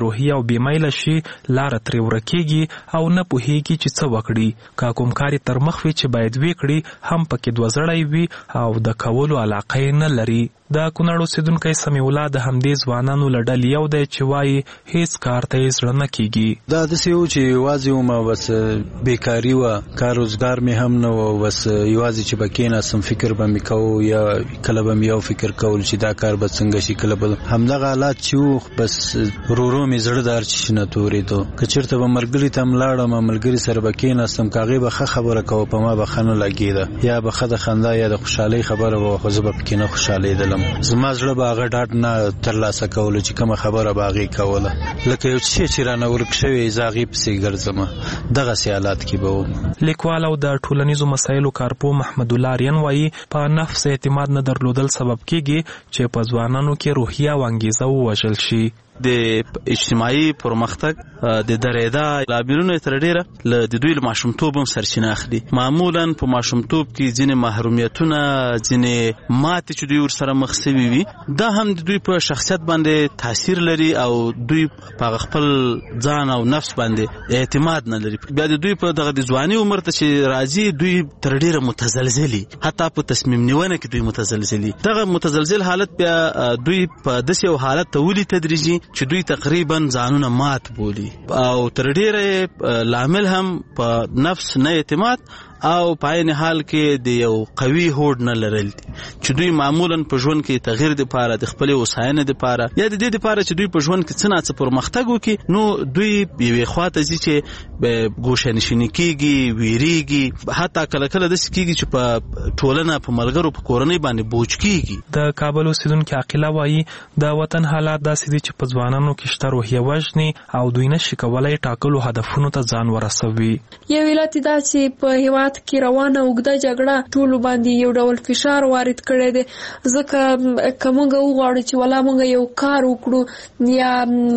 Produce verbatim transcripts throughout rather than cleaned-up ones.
روحي او بیمیله شي لاره ترې ورکېږي او نه پوهېږي چې څه وکړي. که کوم کار تر مخ وي چې باید وی کړي هم پکې دوه زړی وي او د کولو علاقه یې نه لري. د کونړ اوسېدونکی سمیع الله د همدې ځوانانو له ډلې یو دی چې وایي هیڅ کار ته یې زړه نه کېږي. دا داسې و چې یوازې ومه بس بیکاري وه، کار روزګار مې هم نه و، بس یوازې چې به کېناستم فکر به مې کوو یا کله به مې یو فکر کول چې دا کار به څنګه شي، کله به همدغه حالات چې و بس ورو ورو مې زړه د هر څه شي نه تورېدو. که چېرته به ملګري ته هم لاړم ملګري سره به کېناستم که هغې به ښه خبره کوه په ما به ښه نه لګېده، یا به ښه د خندا یا د خوشحالۍ خبره به خو زه به پکې نه خوشحالېدلم. زما زړه به هغه ډاډ نه ترلاسه کولو چې کومه خبره به هغې کوله، لکه یو څه چې رانه ورک شوی زه هغې پسې ګرځم. دغسې حالات کې به وم. لیکوال او د ټولنیزو مسایلو کارپوه محمد الله آریان وایي په نفس اعتماد نه درلودل سبب کېږي چې په ځوانانو کې روحیه او انګیزه ووژل شي. د اجتماعي پرمختګ د درېدا لاملونه تر ډیره له د دوی له ماشومتوب هم سرچینه اخلي. معمولا په ماشومتوب کې ځینې محرومیتونه، ځینې ماتې چې دوی ورسره مخ سوي وي، دا هم د دوی په شخصیت باندې تاثیر لري او دوی په خپل ځان او نفس باندې اعتماد نه لري. بیا د دوی په دغه د ځواني عمر ته چې راځي دوی تر ډیره متزلزلي، حتی په تصمیم نیونه کې دوی متزلزلي. دغه متزلزل حالت بیا دوی په داسې یو حالت ته ولي تدریجي چې دوی تقریبا ځانونه مات بولي او تر ډیره لامل هم په نفس نه اعتماد او په عین حال کې د یو قوي هوډ نه لرل دي چې دوی معمولا په ژوند کې تغییر د پاره د خپل وساینه د پاره یا د دې د پاره چې دوی په ژوند کې څه نه څه پرمختګ وکړي، نو دوی یوې خواته ځي چې ګوښه‌نشیني کېږي، ویریږي، حتی کله کله داسې کېږي چې په ټولنه په ملګرو په کورنۍ باندې بوج کېږي. د کابل اوسېدونکي عاقله وایي د وطن حالات داسې دي چې په ځوانانو کې شته روحیه وژني او دوی نشي کولی ټاکلو هدفونو ته ځان ورسوي. یو علت دا چې په هېواد کې روانه اوږده جګړه ټولو باندې یو ډول فشار وارد کړی دی، ځکه که موږ وغواړو چې ولا موږ یو کار وکړو یا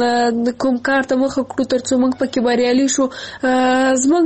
کوم کار ته مخه کړو تر څو موږ پکې بریالي شو، زموږ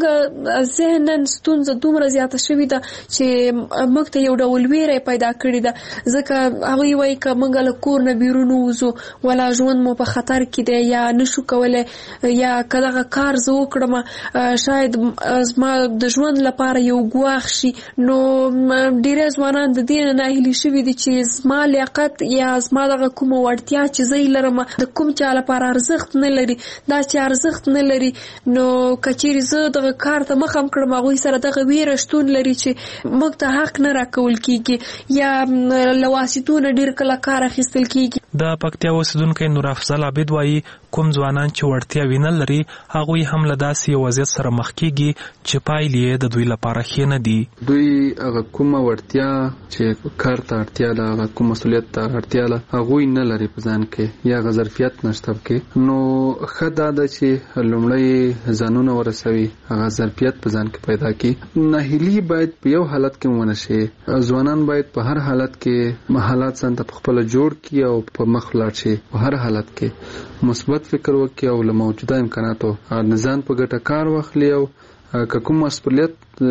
ذهناً ستونزه دومره زیاته شوې ده چې موږ ته یو ډول ویره پیدا کړې ده. ځکه هغوی وایي که موږ له کور نه بیرون ووځو ولا ژوند مو په خطر کې دی یا نشو کولی، یا که دغه کار زه وکړم شاید زما د ژوند لپاره یو ګواښ شي. نو ډېری ځوانان د دې نه ناهیلي شوي دي چې زما لیاقت یا زما دغه کومه وړتیا چې زه یې لرم د کوم چا لپاره ارزښت نه لري. دا چې ارزښت نه لري نو که چیرې زه دغه کار ته مخه هم کړم هغوی سره دغه ویره شتون لري چې موږ ته حق نه راکول کېږي یا له واسطو نه ډېر کله کار اخیستل کېږي. د پکتیا اوسېدونکی نور افضل عابد وایي کوم ځوانان چې وړتیاوې نه لري هغوی هم له داسې یو وضعیت سره مخ کېږي چې پایلې یې د دوی لپاره ښې نه دي. دوی هغه کومه وړتیا چې کار ته اړتیا ده، هغه کوم مسؤلیت ته اړتیا ده، هغوی نه لري په ځان کې یا هغه ظرفیت نشته پکې. نو ښه دا ده چې لومړی ځانونه ورسوي، هغه ظرفیت په ځان کې پیدا کړي. ناهیلي باید په یو حالت کې ونه شي. ځوانان باید په هر حالت کې حالات ځان ته خپله جوړ کړي او په مخ ولاړ شي. په هر حالت کې مثبت فکر وکړي او له موجوده امکاناتو ځان په ګټه کار واخلي او که کوم مسؤلیت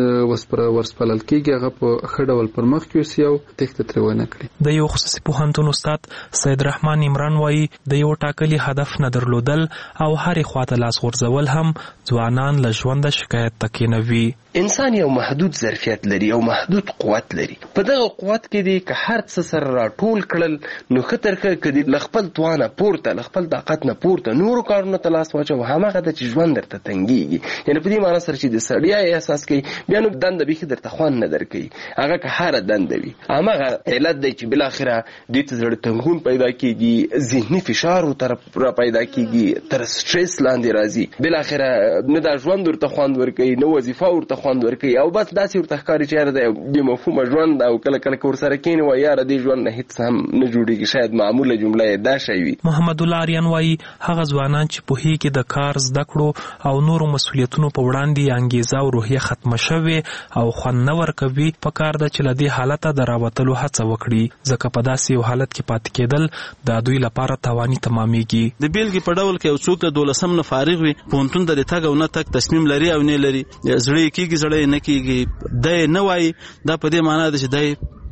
ورسپارل کېږي هغه په ښه ډول پر مخ یوسي او تېښته ترې ونه کړي. د یو خصوصي پوهنتون استاد سید رحمان عمران وایي د یو ټاکلي هدف نه درلودل او هرې خواته لاس غورځول هم ځوانان له ژونده شکایت ته کېنوي. انسان یو محدود ظرفیت لري او محدود قوت لري. په دغه قوت کې دی که هر څه سره راټول کړل نو ښه تر ښه که دی له خپل توانه پورته له خپل طاقت نه پورته نورو کارونو ته لاس واچوه، هماغه ده چې ژوند درته تنګېږي. یعنې په دې معنی سره چې د ستړیا احساس کوي بیا نو دنده بیخي درته خوند نه درکوي، هغه که هره دنده وي. هماغه علت دی چې بالاخره دې ته زړه تنګون پیدا کېږي، ذهني فشار ورته را پیدا کېږي، تر سټرس لاندې راځي، بالاخره نه دا ژوند ورته خوند ورکوي نه وظیفه ورته خوند ورکوي او بس داسې ورته ښکاري چې یاره د بې مفهومه ژوند او کله کله که ورسره کښېني وایي یاره دې ژوند نه هېڅ هم نه جوړېږي. شاید معموله جمله یې دا شی وي. محمد الله آریان وایي هغه ځوانان چې پوهېږي د کار زده کړو او نورو مسؤلیتونو په وړاندې انګیزه او روحیه ختمه شوې او خوند نه ورکوي، په کار ده چې له دې حالته د راوتلو هڅه وکړي، ځکه په داسې یو حالت کې پاتې کېدل د دوی لپاره تاواني تمامېږي. د بیلګې په ډول کې یو څوک د دولسم نه فارغ وي، پوهنتون ته د تګ او نه تګ تصمیم لري او نه لري، زړه یې کېږي زړه یې نه کېږي، دی نه وایي، دا په دې معنا ده چې دی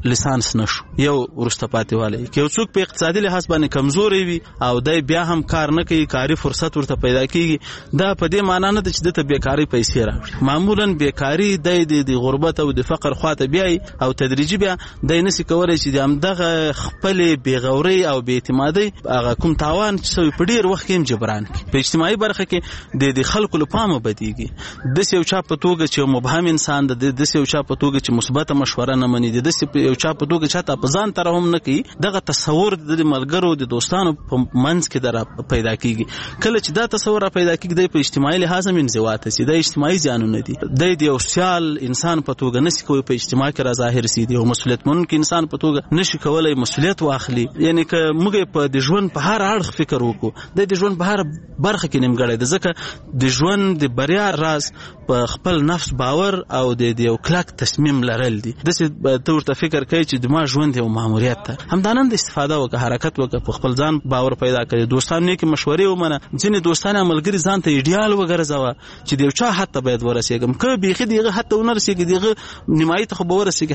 لیسانس نشو یو ورسته پاتې والی که یو څوک په اقتصادي لحاظ باندې کمزوري وي او دای بیا هم کار نه کوي کاري فرصت ورته پیدا کیږي دا په دې معنی نه ده چې دته بیکاری پیسې راوړي معمولا بیکاری د غربت او د فقر خواته بیاي او تدریجي بیا دای نسی کولای چې د همدغه خپل بیغوري او بې اعتمادي هغه کوم تاوان چې په ډیر وخت کې جبران کی په اجتماعي برخه کې د خلکو لپاره بدیږي د یو چا په توګه چې مبهم انسان د د یو چا په توګه چې مثبت مشوره نه مني د یو چا په توګه چې تا په ځان ترهم نه کوي دغه تصور د ملګرو د دوستانو په منځ کې در پیدا کیږي کله چې دا تصور پیدا کیږي د په اجتماعي لحاظ هم انزواته سي د اجتماعي ځانونه دي د یو سوشال انسان په توګه نشي کوي په اجتماع کې را ظاهر سي دی او مسؤلیت منونکي انسان په توګه نشي کولای مسؤلیت واخلي یعنی که موږ په د ژوند په هر اړخ فکر وکړو د ژوند په هر برخه کې نیمګړی د ځکه د ژوند د بریا راز په خپل نفس باور او د یو کلک تصمیم لرل دي د څه ته ورته فکر کوي چې د ما ژوند یو ماموریت ده همدانن د استفاده وکړه حرکت وکړه په خپل ځان باور پیدا کړي دوستانو نیک مشورې ومنه ځینې دوستان عملګری ځان ته ایډیال وګرځوه چې د یو چا حتی باید ورسېږم که بیخي دغه حتی ونه رسېږي دغه نیمایي ته خو به ورسېږي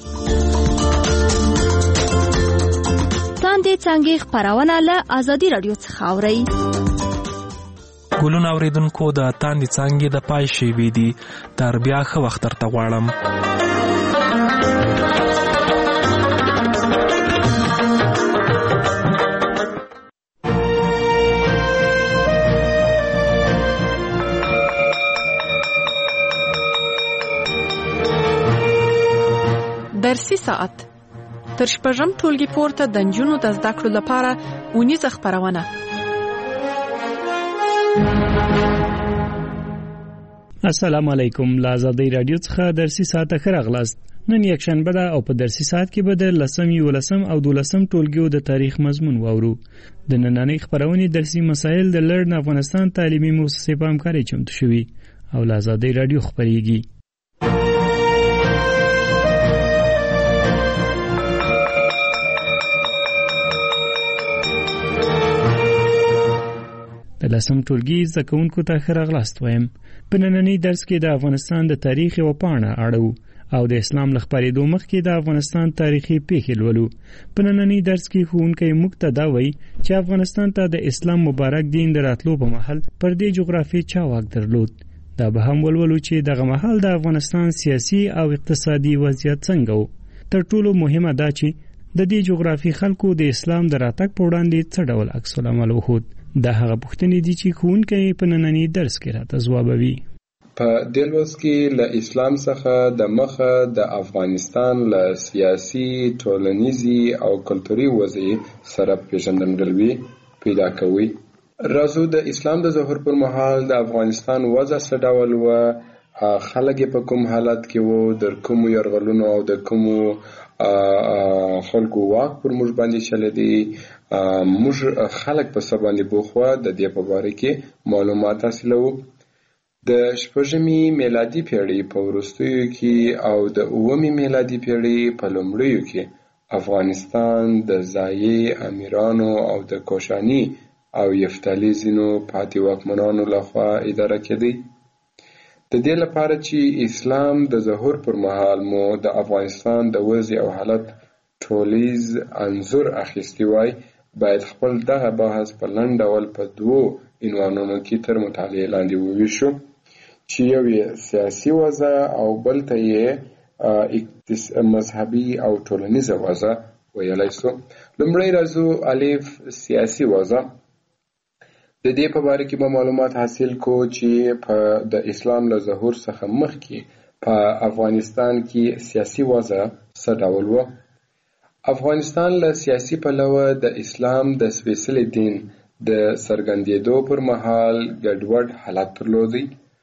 تاندې څانګې خپرونه له ازادي راډیو څخه اورئ ګلونه اوریدونکو د تاندې څانګې د پای شیوې دي تر بیا ښه وخت درته غواړم درسي ساعت تر شپږم ټولګي پورته د نجونو د زده کړو لپاره اونیزه خپرونه. السلام علیکم. له ازادي رادیو څخه درسي ساعت ښه راغلاست. نن یکشنبه ده او په درسي ساعت کې به د لسم یولسم او دولسم ټولګیو د تاریخ مضمون واورو. د نننۍ خپرونې درسي مسایل د لرن افغانستان تعلیمي مؤسسې په همکارۍ چمتو شوي او له ازادي رادیو خپرېږي. د لسم ټولګي زده کوونکو ته ښه راغلاست وایم. په نننۍ درس کې د افغانستان د تاریخ یوه پاڼه اړوو او د اسلام له خپرېدو مخکې د افغانستان تاریخي پیښې لولو. په نننۍ درس کې ښوونکی موږ ته دا وایي چې افغانستان ته د اسلام مبارک دین د راتلو په مهال پر دې جغرافیې چا واک درلود. دا به هم ولولو چې دغه مهال د افغانستان سیاسي او اقتصادي وضعیت څنګه و. تر ټولو مهمه دا چې د دې جغرافي خلکو د اسلام د راتګ په وړاندې څه ډول عکس العمل وښود. دا هغه پوښتنې دي چې ښوونکی په نننۍ درس کې راته ځوابوي. په دې لوست کې له اسلام څخه د مخه د افغانستان له سیاسي، ټولنیزي او کلتوري وضعیت سره پیژندګلوي پیدا کوي. راځو د اسلام د ظهور پر مهال د افغانستان وضع څه ډول و، خلک په کوم حالت کې وو، د کومو یرغلونو او د کومو خلکو واک پر موږ باندې چلېدی، موږ خلک په څه باندې بوخوا د دې په باره کې معلومات حاصلوو. د شپږمې میلادي پیړۍ په وروستیو کې او د اوومې میلادي پیړۍ په لومړیو کې افغانستان د ځايي امیرانو او د کوشاني او یفتالي ځینو پاتې واکمنانو لخوا اداره کېدی. د دې لپاره چې اسلام د ظهور پر مهال مو د افغانستان د وضع او حالت ټولیز انځور اخیستی وای، باید خپل دغه بحث په لنډ ډول په دوو عنوانونو کې تر مطالعې لاندې وویشو چې یو یې سیاسي وضع او بل ته یې مذهبي او ټولنیزه وضع ویلی سو. لومړی راځو الف سیاسي وضع. د دې په باره کې به معلومات حاصل کو چې په د اسلام له ظهور څخه مخکې په افغانستان کې سیاسي وضع څه ډول و. افغانستان له سیاسي پلوه د اسلام د سپېڅلي دین د څرګندېدو پر مهال ګډوډ حالت درلودی.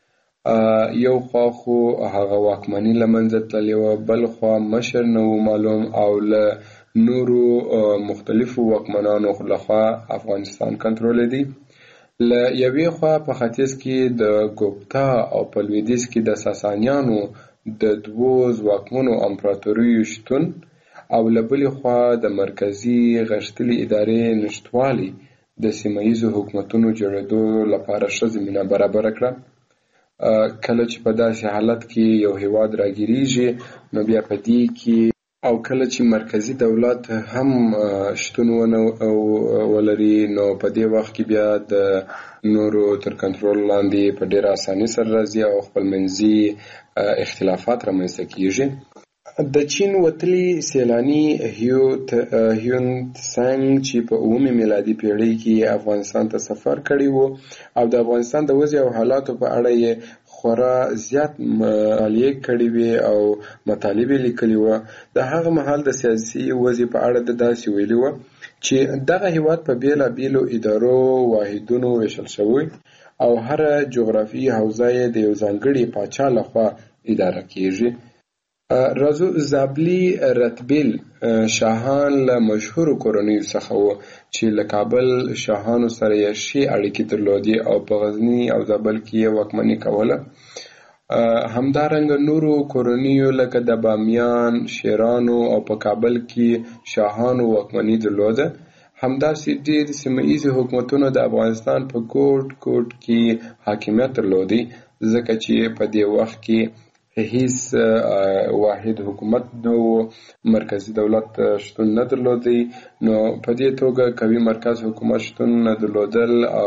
یو خوا خو هغه واکمني له منځه تللې وه، بل خوا مشر نه و معلوم او له نورو مختلفو واکمنانو لخوا افغانستان کنټرولېدی. له یوې خوا په ختیځ کې د ګوپتا او په لویدیځ کې د ساسانیانو د دوو ځواکمنو امپراتوریو شتون او له بلې خوا د مرکزي غښتلې ادارې نشتوالي د سیمه ییزو حکومتونو جوړېدو لپاره ښه زمینه برابره کړه. کله چې په داسې حالت کې یو هیواد راګیریږي نو بیا په دې کې او کله چې مرکزی دولت هم شتون ونه ولري نو په دې وخت کې بیا د نورو تر کنټرول لاندې په ډېر اساني سره راځي او خپلمنځي اختلافات رامنځته کیږي. د چین وتلي سیلانی هیو هیون سانګ چې په اوومه میلادي پیړۍ کې افغانستان ته سفر کړی وو او د افغانستان د وضع او حالاتو په اړه یې خورا زیات مطالعه کړې وي او مطالب لیکلي وو. د هغه مهال د سیاسي وضع په اړه د داسې ویلي وو چې دغه هیواد په بیلابیلو ادارو واحدونو ویشل شوی او هر جغرافي حوزه د یو ځانګړي پاچا لخوا اداره کیږي. رازو زابلی رتبیل شاهان له مشهورو کورنیو څخه وو چې له کابل شاهانو سره یې ښې اړیکې درلودې او په غزني او زابل کې یې واکمني کوله. همدارنګه نورو کورنیو لکه د بامیان، شیرانو او په کابل کې شاهانو واکمني درلوده. همداسې ډېر سیمه ایزې حکومتونو د افغانستان په ګوټ ګوټ کې حاکمیت درلودی ځکه چې په دې وخت کې هیڅ واحد حکومت نو مرکزی دولت شتون نه درلودی. نو په دې توګه قوي مرکز حکومت شتون نه درلودل او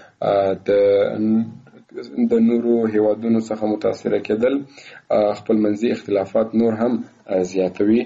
د د نورو هیوادونو څخه متاثره کېدل خپلمنځي اختلافات نور هم زیاتوي.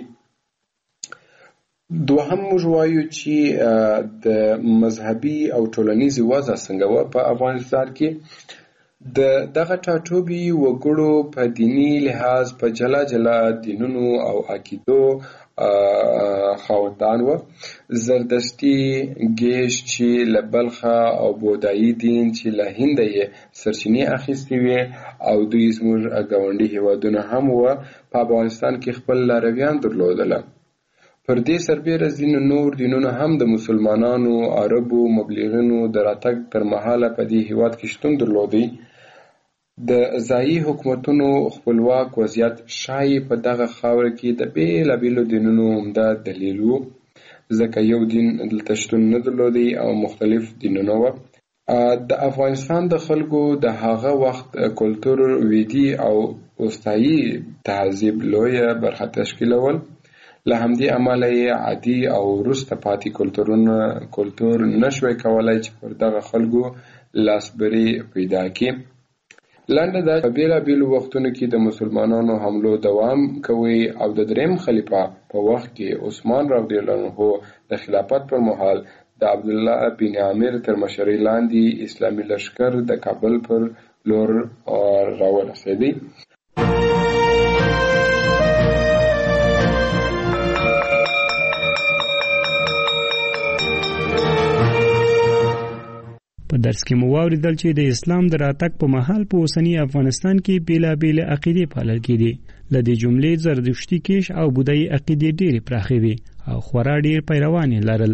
دوهم موږ وایو چې د مذهبي او ټولنیزې وضع څنګه وه په افغانستان کې. د دغه ټاټوبي وګړو په دینی لحاظ په جلا جلا دینونو او عقیدو خاوندان وو. زردشتي ګیش چې له بلخه او بودایي دین چې له هنده یې سرچینې اخیستې وې او دوی زموږ ګاونډي هیوادونه هم وو په افغانستان کې خپل لارویان درلودله. پر دې سربیره ځینو نور دینونه هم د مسلمانانو، عربو، مبلغینو د راتګ تر مهاله په دې هیواد کې شتون درلودی. د ځایي حکومتونو خپلواک وضعیت ښایي په دغه خاوره کې د بیلابیلو دینونو عمده دلیل وو ځکه یو دین دلته شتون نه درلودی او مختلف دینونه وو. د افغانستان د خلکو د هغه وخت کلتور ویدي او اوستایي تهذیب لویه برخه تشکیلول. له همدې امله یې عادي او وروسته پاتې کلتورونه کلتور نشوی کولای چې پر دغه خلکو لاسبري پیدا کړي. لنډه دا په بیلابیلو وختونو کې د مسلمانانو حملو دوام کوي او د دریم خلیفه په وخت کې عثمان رضی الله عنه د خلافت پر مهال د عبدالله بن عامر تر مشرۍ لاندې اسلامي لښکر د کابل پر لور راورسېدی. په درس کې مو واوریدل چې د اسلام د راتګ په مهال په اوسنی افغانستان کې بیلابیل عقیدې پالل کېدې. له دې جملې زردشتي کیش او بودایي عقیدې ډېرې پراخې وې او خورا ډېر پیروان یې لرل.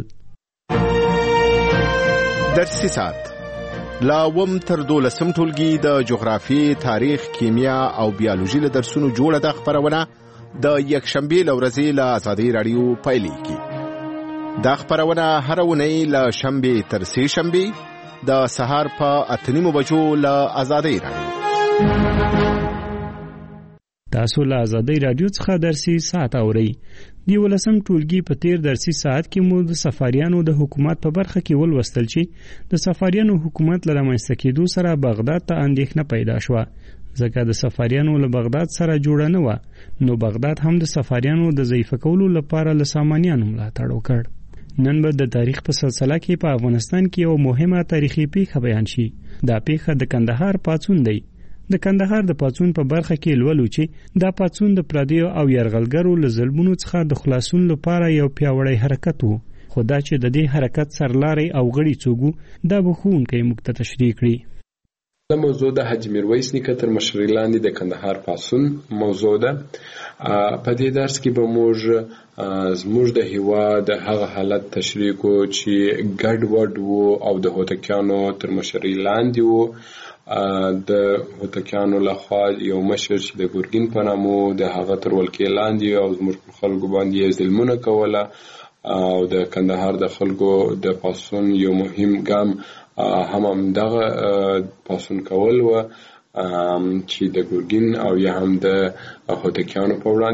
درسي ساعت لا اووم تر دولسم ټولګي د جغرافي، تاریخ، کیمیا او بیولوژي له درسونو جوړه ده خپرونه د یکشنبې له ورځې له ازادۍ راډیو پیلېږي. دا خپرونه هره اونۍ له شنبې تر سې شنبې د سهار په اته نیمو بجو له ازادۍ راډیو. تاسو له ازادۍ راډیو څخه درسي ساعت اورئ. د یولسم ټولګي په تیر درسي ساعت کې مو د سفاریانو د حکومت په برخه کې ولوستل چې د سفاریانو حکومت له رامنځته کېدو سره بغداد ته اندېښنه پیدا شوه ځکه د سفاریانو له بغداد سره جوړه نه وه. نو بغداد هم د سفاریانو د ضعیفه کولو لپاره له سامانیانو ملاتړ وکړ. نن به د تاریخ په سلسله کې په افغانستان کې یو مهمه تاریخي پیښه بیان شي. دا پیښه د کندهار پاڅون دی. د کندهار د پاڅون په برخه کې لولو چې دا پاڅون د پردیو او یرغلګرو له ظلمونو څخه د خلاصون لپاره یو پیاوړی حرکت و. خو دا چې د دې حرکت سرلاري او غړي څوک دا به ښوونکی موږ ته تشریح کړي. دا موضوع د حاجي میرویس نیکه تر مشرۍ لاندې د کندهار پاڅون موضوع ده. په دې درس کې به موږ زموږ د هیواد هغه حالت تشریح کو چې ګډوډ وو او د هوتکیانو تر مشرۍ لاندې وو. د هوتکیانو لخوا یو مشر چې د ګورګین په نامه د هغه تر ولکې لاندې او زموږ خلکو باندې ظلمونه کوله او د کندهار د خلکو د پاڅون یو مهم ګام هم هم دغه پاڅون کول و چې د ګورګین او یا هم د هوتکیانو په وړاندې و.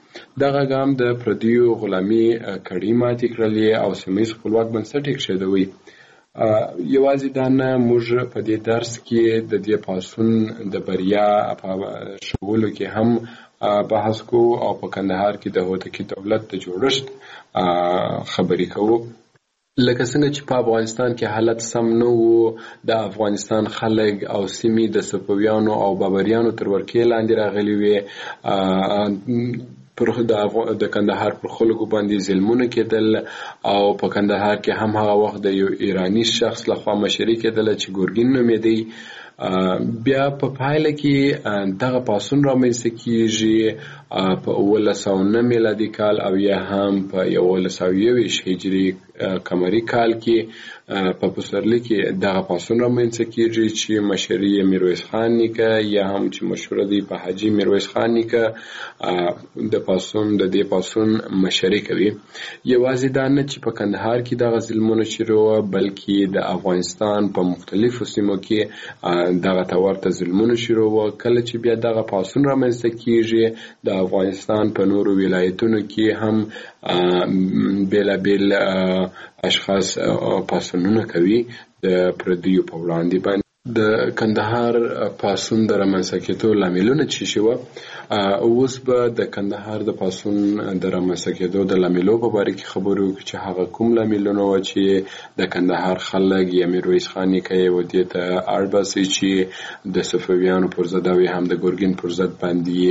دغه ګام د پردیو غلامي کړۍ ماتې کړلې او سیمهییز خپلواک بنسټ یې کېښودوی. یوازې دا نه، موږ په دې درس کې د دې پاڅون د بریا په ښوولو کې هم بحث کوو او په کندهار کې د هوتکي دولت د جوړښت خبرې کوو. لکه څنګه چې په افغانستان کې حالت سم نه وو، د افغانستان خلک او سیمې د صفویانو او بابریانو تر ورکې لاندې راغلي وې. پر د کندهار پر خلکو باندې ظلمونه کېدل او په کندهار کې هم هغه وخت د یو ایرانی شخص لخوا مشري کېدله چې ګورګین نومېدی. بیا په پایله کې دغه پاڅون رامنځته کیږي په اوولس سوه نه میلادي کال او یا هم په یولس سوه یوویشت هجري قمري کال کې په پسرلي کې دغه پاڅون رامنځته کیږي چې مشري یې میرویس خان نیکه یا هم چې مشهور دی په حاجي میرویس خان نیکه د پاڅون د دې پاڅون مشري کوي. یوازې دا نه چې په کندهار کې دغه ظلمونه شروع وه، بلکې د افغانستان په مختلفو سیمو کې دغه ته ورته ظلمونه شروع وه. کله چې بیا دغه پاڅون رامنځته کیږي، د افغانستان په نورو ولایتونو کې هم بیلابیل اشخاص پاڅونونه کوي د پردیو په وړاندې باندې. د کندهار پاڅون د رامنځته کېدو لاملونه څه شي وه؟ اوس به د کندهار د پاڅون د رامنځته کېدو د لاملو په باره کې خبرې وکړو چې هغه کوم لاملونه وه چې د کندهار خلک یا میرویس خان نیکه یې ودې ته اړ باسي چې د صفویانو پر ضد او هم د ګورګین پر ضد باندې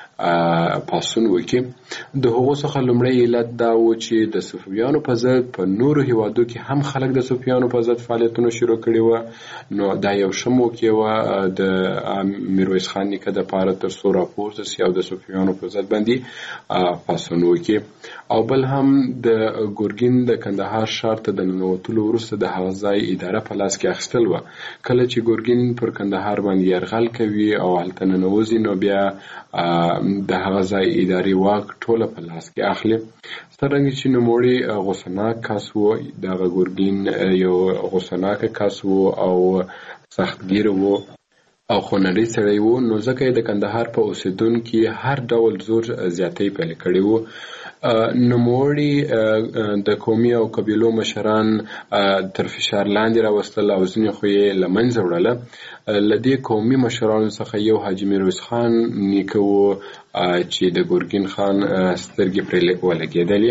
پاڅون وکړي. د هغو څخه لومړی علت دا و چې د صفویانو په ضد په نورو هیوادو کې هم خلک د صفویانو په ضد فعالیتونه شروع کړي وه. نو دا یو ښه موقع وه د میرویس خان نیکه دپاره تر څو راپورته سي او د صفویانو په ضد باندې پاڅون وکړي. او بل هم د ګورګین د کندهار ښار ته د ننوتلو وروسته د هغه ځای اداره په لاس کې اخیستل وه. کله چې ګورګین پر کندهار باندې یرغل کوي او هلته ننوځي، نو بیا د هغه ځای اداري واک ټوله په لاس کې اخلي. څرنګه چې نوموړی غصناک کس و، دغه ګورګین یو غصناک کس و او سختګیر و او خونړی سړی و، نو ځکه یې د کندهار په اوسېدونکي هر ډول زور زیاتی پیل کړی و. نوموړي د قومي او قبیلو مشران تر فشار لاندې راوستل او ځینې خو یې له منځه وړله. له دې قومي مشرانو څخه یو حاجي میرویس خان نیکه و چې د ګورګین خان سترګې پرې ولګېدلې.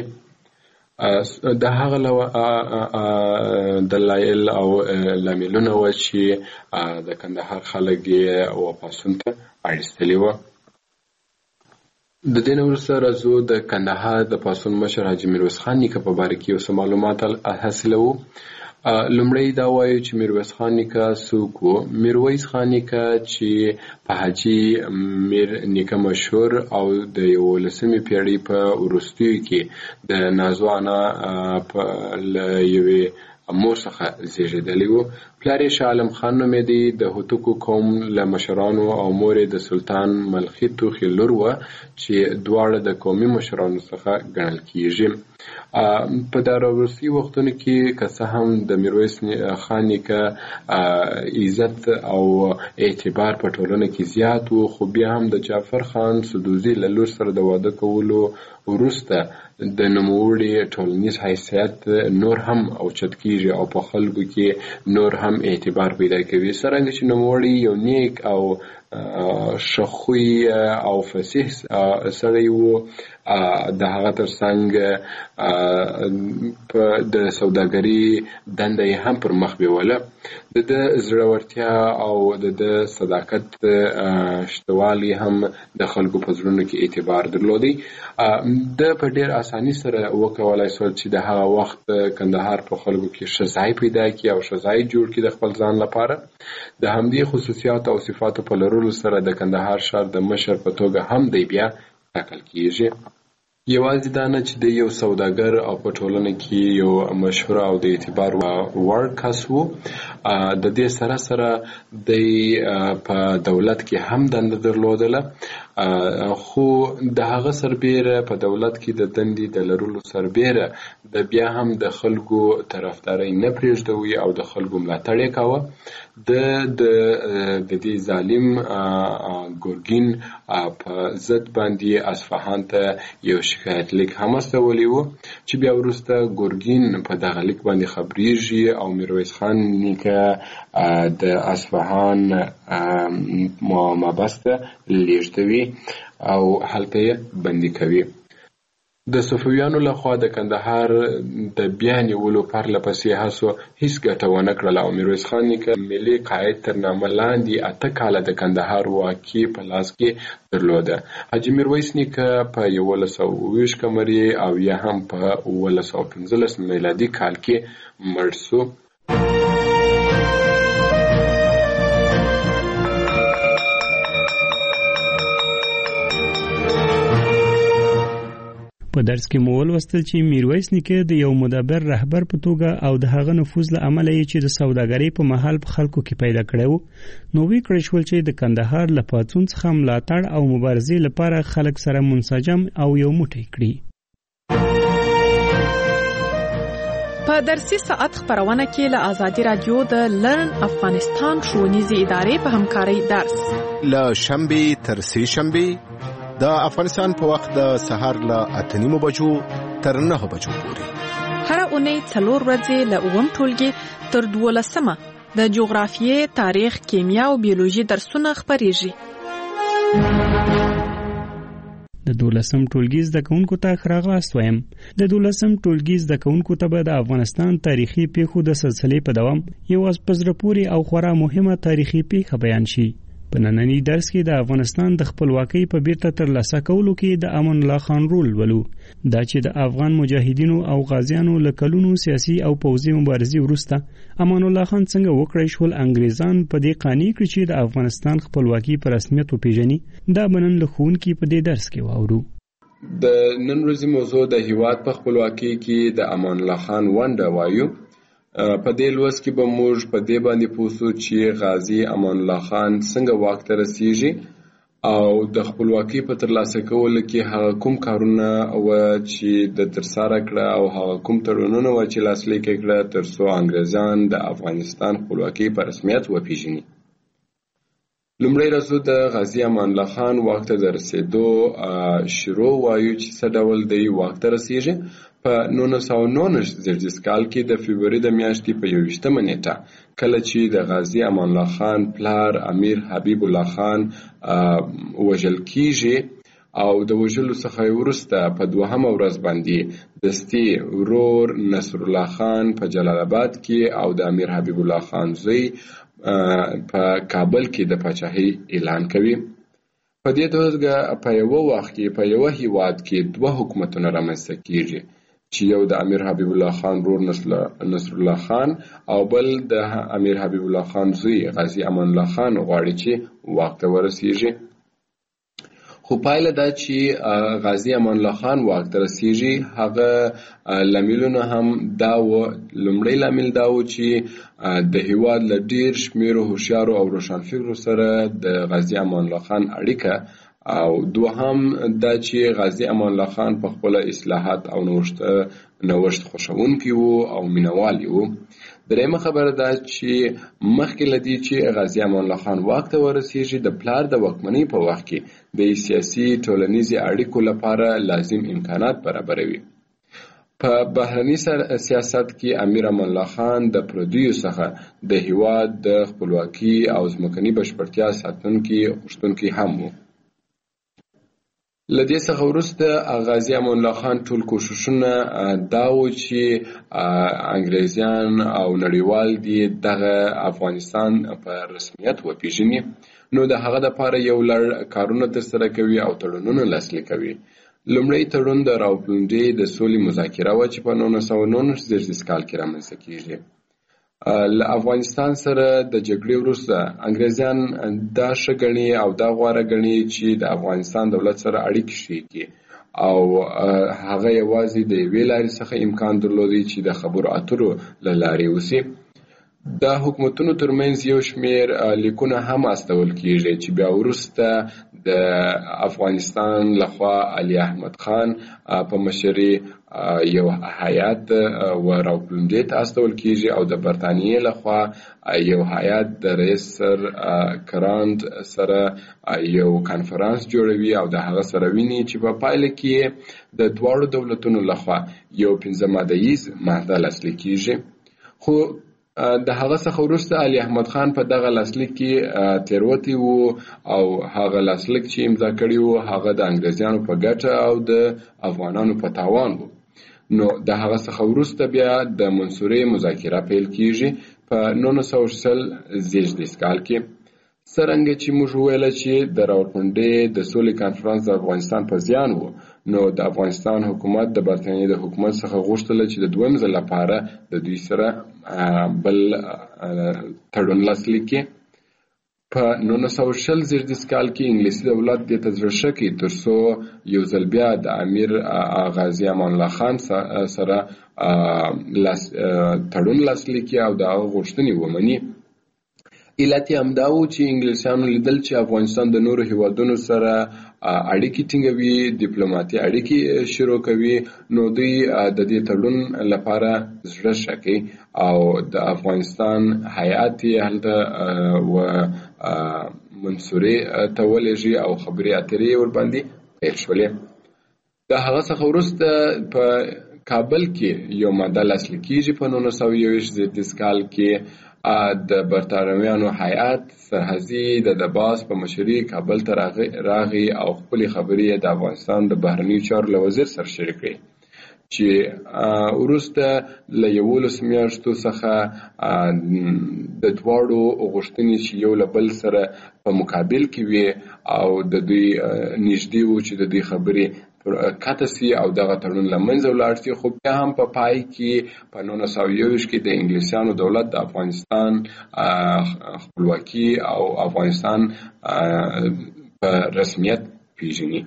د هغه دلایل او لاملونه وه چې د کندهار خلک یې پاڅون ته اړ ایستلي وه. د دې نه وروسته راځو د کندهار د پاڅون مشر حاجي میرویس خان نیکه په باره کې یو څه معلومات حاصلوو. لومړی دا وایو چې میرویس خان نیکه څوک و. میرویس خان نیکه چې په حاجي میر نیکه مشهور او د یولسمې پیړۍ په وروستیو کې د نازو انا له یوې مور څخه زیږېدلی و. پلار یې شاه عالم خان نومېدی، د هوتکو قوم له مشرانو او مور یې د سلطان ملخي توخي لور وه چې دواړه د قومي مشرانو څخه ګڼل کیږي. په دا وروستي وختونو کې که څه هم د میرویس خان نیکه عزت او اعتبار په ټولنه کې زیات و، خو بیا هم د جعفر خان سدوزي له لور سره د واده کولو وروسته د نوموړي ټولنیز حیثیت نور هم اوچت کیږي او په خلکو کې نور هم اعتبار پیدا کوي. څرنګه چې نوموړي یو نیک او ښه خوی او فصیح سړی و، د هغه ترڅنګ د سوداګرۍ دنده یې هم پر مخ بیوله. د ده زړورتیا او د ده صداقت شتوالی هم د خلکو په زړونو کې اعتبار درلودی. ده په ډېر اساني سره وکولای شول چې د هغه وخت کندهار په خلکو کې ښه ځای پیدا کړي او ښه ځای جوړ کړي د خپل ځان لپاره. د همدې خصوصیاتو او صفاتو په لرلو سره د کندهار ښار د مشر په توګه هم دی بیا ټاکل کیږي. یوازې دا نه چې د یو سوداګر او په ټولنه کې یو مشهور او د اعتبار وړ کس وو، د دې سره سره د په دولت کې هم دنده درلودله، خو د هغه سربیره په دولت کې د دندې د لرلو سربیره د بیا هم د خلکو طرفداري نه پرېږدوي او د خلکو ملاتړ یې کاوه. د د دې ظالم ګورګین په ضد باندې اصفهان ته یو شکایت لیک هم استولی و چې بیا وروسته ګورګین په دغه لیک باندې خبرېږي او میرویس خان نیکه د اصفهان محابس ته لېږدوي او هلته یې بندي کوي. د صفویانو لخوا د کندهار د بیا نیولو پرله پسې هڅو هیڅ ګټه ونه کړله او میرویس خان نیکه ملي قاید تر نامه لاندې اته کاله د کندهار واکي په لاس کې درلوده. حاجي میرویس نیکه په یولس سوه اوه ویشت قمري او یا هم په اوولس سوه پنځلس میلادي کال کې مړ شو. په درس کې مو ولوستل چې میرویس نیکه د یو مدبر رهبر په توګه او د هغه نفوذ له امله یې چې د سوداګرۍ په مهال په خلکو کې پیدا کړی و، نو وی کړی شول چې د کندهار له پاڅون څخه ملاتړ او مبارزې لپاره خلک سره منسجم او یو موټی کړي. په درسي ساعت خبرونه کې له آزادي رادیو د لرن افغانستان ښوونیزې ادارې په همکارۍ درس له شنبې تر سې شنبې د افغانستان په وخت د سهار له اته نیمو بجو تر نهه بجو پورې هر اونۍ څلور ورځې له اووم ټولګي تر دولسمه د جغرافیې، تاریخ، کیمیا او بیولوژي درسونه خپریږي. د دولسم ټولګي زده کوونکو ته ښه راغلاست وایم. د دولسم ټولګي زده کوونکو ته به د افغانستان تاریخي پیښو د سلسلې په دوام یو په زړه پورې او خورا مهمه تاریخي پیښه بیان شي. په نننی درس کې د افغانستان د خپلواکۍ په بیرته ترلاسه کولو کې د امان الله خان رول ولو، دا چې د افغان مجاهدینو او غازیانو له کلونو سیاسي او پوځي مبارزې وروسته امان الله خان څنګه وکړی شول انګریزان په دې قانع کړي چې د افغانستان خپلواکي په رسمیت وپیژني. دا بنن له ښوونکي په دې درس کې واورو. د نن ورځې موضوع د هیواد په خپلواکۍ کې د امان الله خان ونډه وایو. په دې لوست کې به موږ په دې باندې پوښتو چې غازی امان الله خان څنګه واک ته رسیږي او د خپلواکۍ په ترلاسه کولو کې هغه کوم کارونه و چې د ترسره کړه او هغه کوم تړونونه و چې لاسلیک کړه تر څو انګریزان د افغانستان خپلواکۍ په رسمیت وپیژني. لومړی راځو د غازی امان الله خان واک ته د رسېدو شروع وایو چې څه ډول دی واک ته رسیږي. په نولس سوه نولس زیږدیز کال کې د فبروري د میاشتې په یوویشتمه نیټه کله چې د غازی امان الله خان پلار امیر حبیب الله خان وژل کیږي او د وژلو څخه وروسته په دوهمه ورځ باندې دستي ورور نصر الله خان په جلال آباد کې او د امیر حبیب الله خان زوی په کابل کې د پاچاهۍ اعلان کوي. په دې توګه په یو وخت کې په یو هیواد کې دوه حکومتونه رامنځته کیږي چې یو د امیر حبیب الله خان رور نصر الله خان او بل د امیر حبیب الله خان زوی غازی امان الله خان غواړي چې واک ته ورسیږي. خو پایله دا چې غازی امان الله خان واک ته رسیږي هغه لاملونه هم دا و. لومړی لامل دا و چې د هیواد له ډیر شمیرو هوښیارو او روښانفکرو سره د غازی امان الله خان اړیکه او دوهم دا چې غازی امان الله خان په خپل اصلاحات او نوښت نوښت خوښونکی وو او مینوال وو. درېمه خبره ده چې مخکې له دې چې غازی امان الله خان واک ته ورسیږي د پلار د واکمنۍ په وخت کې د سیاسي ټولنیزې اړیکو لپاره لازم امکانات برابروي. په بهرني سیاست کې امیر امان الله خان د پردیو څخه د هیواد د خپلواکۍ او ځمکني بشپړتیا ساتونکي غوښتونکي هم وو. له دې څخه وروسته غازی امان الله خان ټول کوښښونه دا و چې انګریزان او نړیوال دي دغه افغانستان په رسمیت وپیژني، نو د هغه لپاره یو لړ کارونه ترسره کوي او تړونونه لاسلیک کوي. لومړی تړون د راوپلنډۍ د سولې مذاکره وه چې په نولس سوه نولس زیږدیز کال کې رامنځته کیږي. له افغانستان سره د جګړې وروسته انګریزان دا ښه ګڼي او دا غوره ګڼي چې د افغانستان دولت سره اړیکې ښې کړي او هغه یوازې د یوې لارې څخه امکان درلودي چې د خبرو اترو له لارې وسی. د حکومتونو ترمنځ یو شمیر لیکونه هم استول کیږي چې بیا وروسته د افغانستان لخوا علي احمد خان په مشرۍ یو هیات و راوپلنډۍ ته استول کیږي او د برتانیې لخوا یو هیات د رئیس سر کراند سره یو کانفرنس جوړوي او د هغه سره ویني چې په پایله کې د دواړو دولتونو لخوا یو پنځه ماده ییز معاهده لاسلیک کیږي. خو د هغه څخه وروسته علي احمد خان په دغه لاسلیک کې تیروتی وو او هغه لاسلیک چې امضا کړی وو هغه د انګریزانو په ګټه او د افغانانو په تاوان وو. نو د هغه څخه وروسته بیا د منصورې مذاکره پیل کیږي په نولس سوه شل زیږدیز کال کې. څرنګه چې موږ وویل چې د راوپلنډۍ د سولې کانفرنس د افغانستان په زیان وو، نو د افغانستان حکومت د برتانیې د حکومت څخه غوښتل چې د دویم ځل لپاره د دوی سره بل تړون لاسلیک کړي. په نولس سوه شل زیږدیز کال کې انګلیسي دولت دې ته زړه ښه کړي ترڅو یو ځل بیا د امیر غازي امان الله خان سره تړون لاسلیک کړي او د هغه غوښتنې ومني. علت یې همدا و چې انګلیسیانو لیدل چې افغانستان د نورو هیوادونو سره اړیکې ټینګوي، ډیپلوماټي اړیکې شروع کوي، نو دوی د دې تړون لپاره زړه ښه کوي او د افغانستان هیات یې هلته و منصورې ته ولېږي او خبرې اترې ورباندې پیل شولې. د هغه څخه وروسته په کابل کې یو ماده لاسلیک کیږي په نولس سوه یوویشت زیږدیز کال کې. د برتانویانو هیات سرحدي د دباس په مشرۍ کابل ته راغی او خپلې خبرې د افغانستان د بهرنیو چارو له وزیر سره شریک کړې چې وروسته له یولس میاشتو څخه د دواړو غوښتنې چې یو له بل سره په مقابل کې وي او د دوی نږدې وو چې د دوی خبرې کته سي او دغه تړون له منځه ولاړ سي. خو بیا هم په پای کې په نولس سوه یوویشت کې د انګلیسیانو دولت د افغانستان خپلواکي او افغانستان په رسمیت پیژني.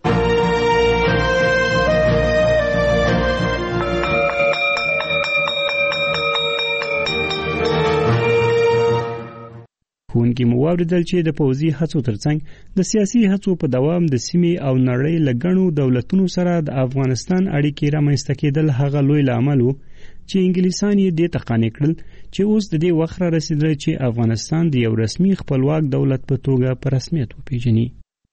ښوونکي مو واورېدل چې د پوځي هڅو ترڅنګ د سیاسي هڅو په دوام د سیمې او نړۍ له ګڼو دولتونو سره د افغانستان اړیکې رامنځته کېدل هغه لوی لامل و چې انګلیسان یې دې ته قانع کړل چې اوس د دې وخت را رسېدلی چې افغانستان د یو رسمي خپلواک دولت په توګه په رسمیت وپېژني.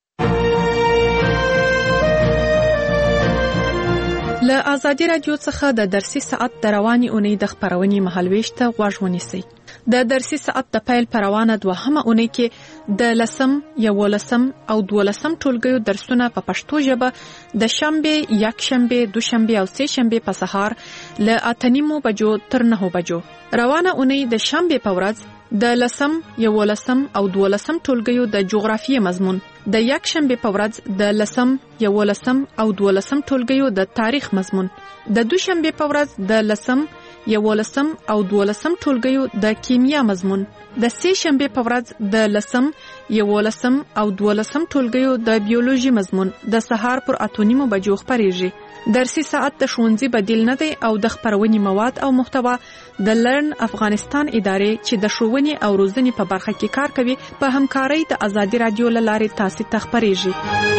له ازادي راډیو څخه د درسي ساعت د رواني اونۍ د خپرونې مهالويش ته غوږ ونیسئ. د درسي ساعت د پیل پروانه دوهمه اونۍ کې د لسم، یولسم او دولسم ټولګیو درسونه په پښتو ژبه د شنبه، یکشنبه، دوشنبه او سه شنبه په سهار له اته نیمو بجو تر نهو بجو. روانه اونۍ د شنبه په ورځ د لسم، یولسم او دولسم ټولګیو د جغرافیې مضمون، د یکشنبه په ورځ د لسم، یولسم او دولسم ټولګیو د تاریخ مضمون، د دوشنبه په ورځ د لسم، یولسم او دولسم ټولګیو د کیمیا مضمون، د سه شنبه په ورځ د لسم، یولسم او دولسم ټولګیو د بیولوژي مضمون د سهار پر اته نیمو بجو خپریږي. درسي ساعت د ښوونځي بدیل نه دی او د خپرونې مواد او محتوا د لرن افغانستان ادارې چې د ښوونې او روزنې په برخه کې کار کوي په همکارۍ د ازادي راډیو له لارې تاسو ته خپریږي.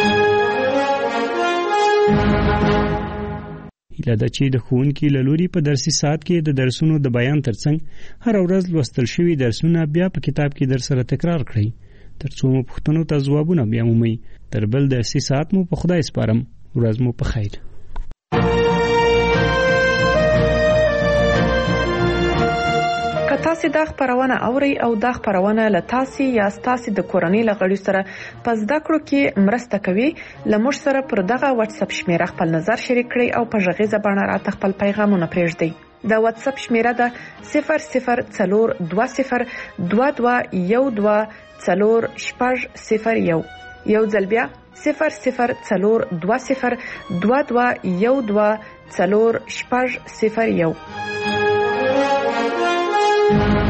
هیله ده چې د ښوونکي له لوري په درسي ساعت کې د درسونو د بیان ترڅنګ هر ورځ لوستل شوي درسونه بیا په کتاب کې در سره تکرار کړئ ترڅو مو پوښتنو ته ځوابونه بیا مومئ. تر بل درسي ساعت مو په خدای سپارم. ورځ مو په خیر. که تاسو دا خبرونه اورئ او دا خبرونه له تاسو یا تاسو د کورنۍ لغړي سره پس دا کړو کې مرسته کوي، لمر سره پر دغه واتس اپ شمیره خپل نظر شریک کړئ او په ژغې زبانه راته خپل پیغامونه پرېږدئ. د واتس اپ شمیره ده صفر صفر څلور دوه صفر دوه دوه یو دوه څلور شپږ صفر یو. یو ځل بیا صفر صفر څلور دوه صفر دوه دوه یو دوه څلور شپږ صفر یو.